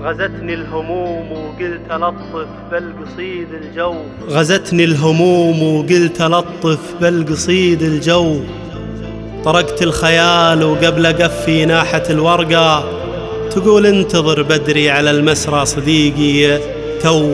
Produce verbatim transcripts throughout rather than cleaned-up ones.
غزتني الهموم وقلت ألطف بالقصيد الجو غزتني الهموم وقلت ألطف بالقصيد الجو طرقت الخيال وقبل قفي ناحة الورقة تقول انتظر بدري على المسرى صديقي تو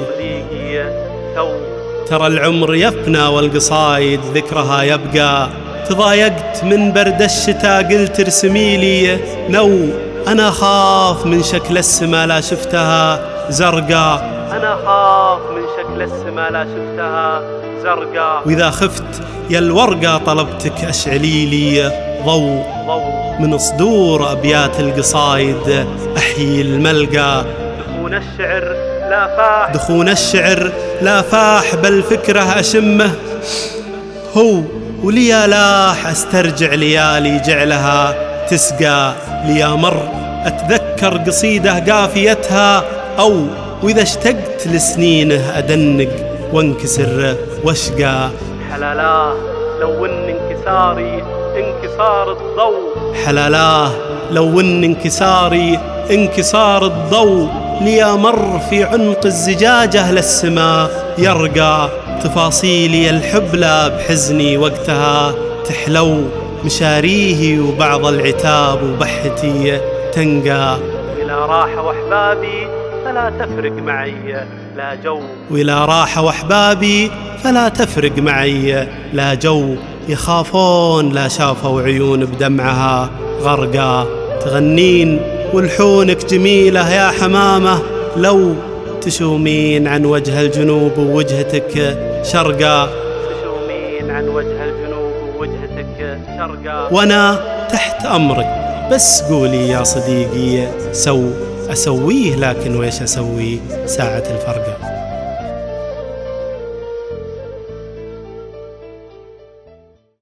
ترى العمر يفنى والقصايد ذكرها يبقى تضايقت من برد الشتاء قلت ارسميلي نو أنا خاف من شكل السما لا شفتها زرقاء أنا خاف من شكل السما لا شفتها زرقاء وإذا خفت يا الورقة طلبتك أشعليلي ضوء من صدور أبيات القصايد أحيي الملقى دخون الشعر لا فاح دخون الشعر لا فاح بل فكره أشمه هو وليا لاح أسترجع ليالي جعلها تسقى ليا مر أتذكر قصيدة قافيتها أو وإذا اشتقت لسنينه أدنق وانكسر واشقى حلالاه لو ان انكساري انكسار الضوء حلالاه لو ان انكساري انكسار الضوء ليا مر في عنق الزجاجة للسماء يرقى تفاصيلي الحبلى بحزني وقتها تحلو مشاريه وبعض العتاب وبحتي تنقى إلى راحة وأحبابي فلا تفرق معي لا جو وإلى راحة وأحبابي فلا تفرق معي لا جو يخافون لا شافوا عيون بدمعها غرقا تغنين ولحونك جميلة يا حمامة لو تشومين عن وجه الجنوب ووجهتك شرقا تشومين عن وجه الجنوب ووجهتك شرقا وأنا تحت أمرك بس قولي يا صديقي سو أسويه لكن ويش أسوي ساعة الفرقة.